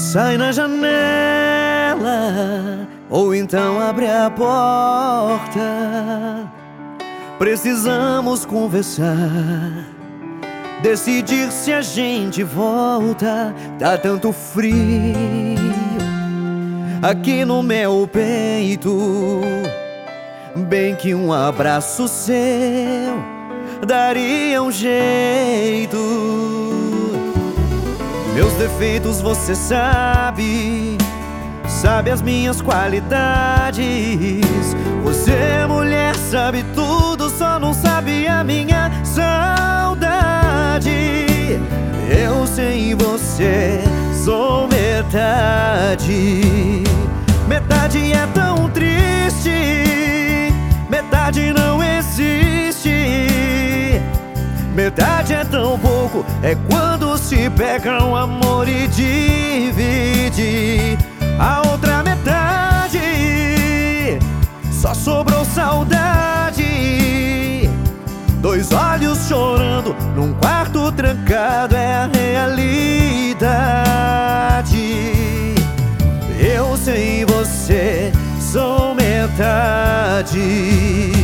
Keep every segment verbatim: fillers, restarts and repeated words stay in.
Sai na janela ou então abre a porta. Precisamos conversar, decidir se a gente volta. Tá tanto frio aqui no meu peito, bem que um abraço seu daria um jeito. Meus defeitos você sabe, sabe as minhas qualidades. Você, mulher, sabe tudo, só não sabe a minha saudade. Eu sem você sou metade. Metade é tão triste, metade não existe. Metade é tão pouco, é quando se pega um amor e divide. A outra metade só sobrou saudade. Dois olhos chorando num quarto trancado é a realidade. Eu sem você sou metade.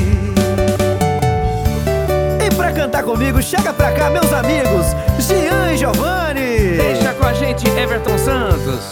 Pra cantar comigo, chega pra cá, meus amigos, Jean e Giovanni. Deixa com a gente, Everton Santos.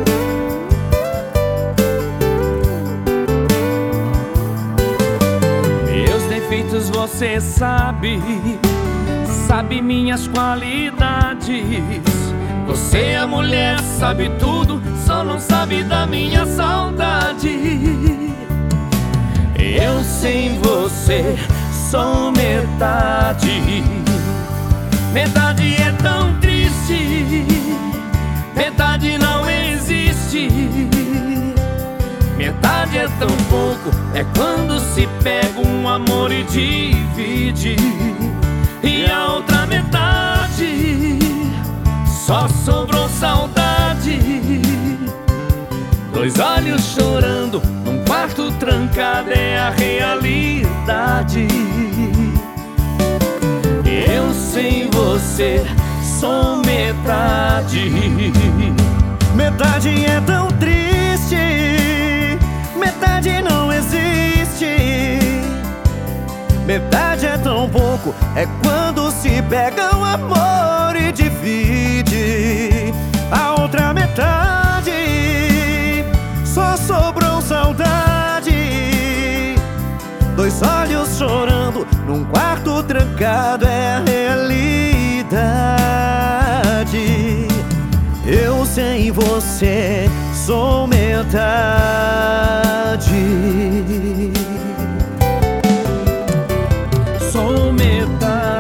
Meus defeitos você sabe, sabe minhas qualidades. Você é mulher, sabe tudo, só não sabe da minha saudade. Eu sem você sou metade. Metade é tão triste, metade não existe. Metade é tão pouco, é quando se pega um amor e divide. E a outra metade só sobrou saudade. Dois olhos chorando num quarto trancado é a realidade. Eu sem você sou metade. Metade é tão triste, metade não existe. Metade é tão pouco, é quando se pega um amor e divide. A outra metade só sobrou saudade. Dois olhos chorando num quarto trancado é a realidade. Eu sem você sou metade. Sou metade.